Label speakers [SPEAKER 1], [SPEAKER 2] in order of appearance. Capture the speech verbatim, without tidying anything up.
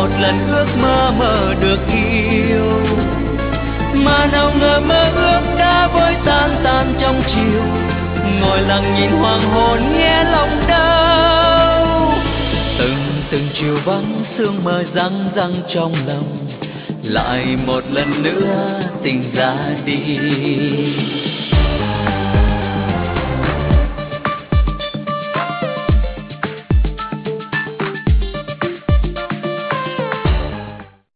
[SPEAKER 1] một lần ước mơ mơ được yêu, mà nào ngờ mơ ước đã vội tan tan trong chiều. Ngồi lặng nhìn hoàng hôn nghe lòng đau, từng từng chiều vắng sương mờ răng răng trong lòng, lại một lần nữa tình ra đi.